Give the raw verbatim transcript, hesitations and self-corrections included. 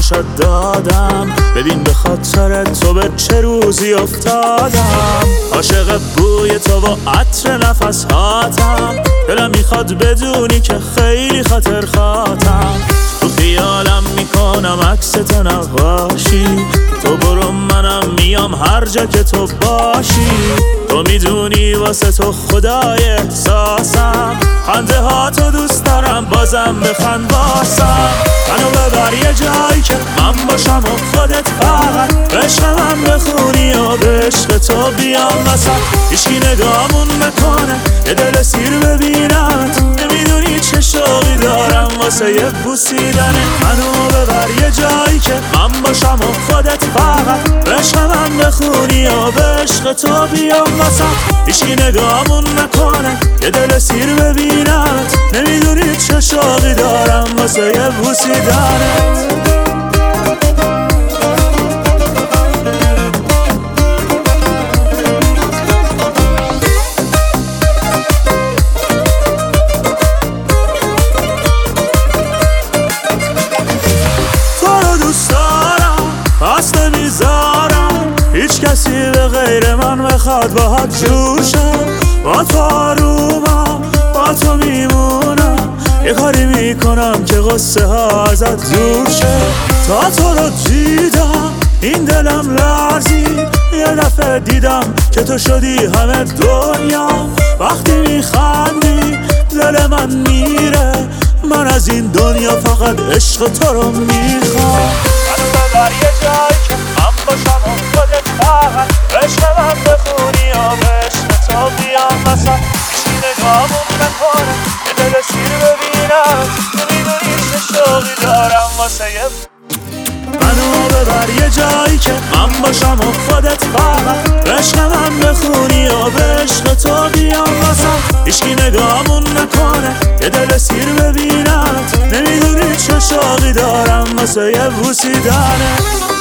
واسه دادم، ببین به خاطر تو به چه روزی افتادم. عاشق بوی تو و عطر نفس هاتم، دلم میخواد بدونی که خیلی خاطر خاطم. تو خیالم میکنم عکس تو نباشی، تو برو منم میام هر جا که تو باشی. تو میدونی واسه تو خدای احساسم، خنده ها تو دوست دارم بازم بخند باسم. منو ببر یه جایی که من باشم و خودت فقط عشق من بخونی و به عشق تو بیام وسط. هیچکی نگامون نکنه یه دل سیر ببینمت، نمیدونی چه شوقی دارم واسه یه بوسیدنه. منو ببر یه جایی که من باشم و خودت فقط عشق من بخونی و به عشق تو بیام وسط. هیچکی نگامون نکنه یه دل سیر ببینمت، نمیدونی چه شوقی دارم واسه یه بوسیدنت. پس نمیذارم هیچ کسی به غیر من بخواد باهات جوشم. با تو آرومم، با تو میمونم، یه کاری میکنم که غصه ها ازت دور شه. تا تو رو دیدم این دلم لرزید، یه دفعه دیدم که تو شدی همه دنیا. وقتی میخندی دل من میره، من از این دنیا فقط عشق تو رو میخوام. منو ببر یه جایی که من باشم و خودت فقط عشق من بخونی و به عشق تو بیام وسط. هیچی نگامون نکنه یه دل سیر ببینم، نمیدونی چه شوقی دارم واسه یه. منو ببر یه جایی که من باشم و خودت فقط عشق من بخونی و به عشق تو بیام وسط. هیچکی نگامون نکنه یه دل سیر ببینم، نمیدونی چه شوقی دارم واسه یه بوسیدنت.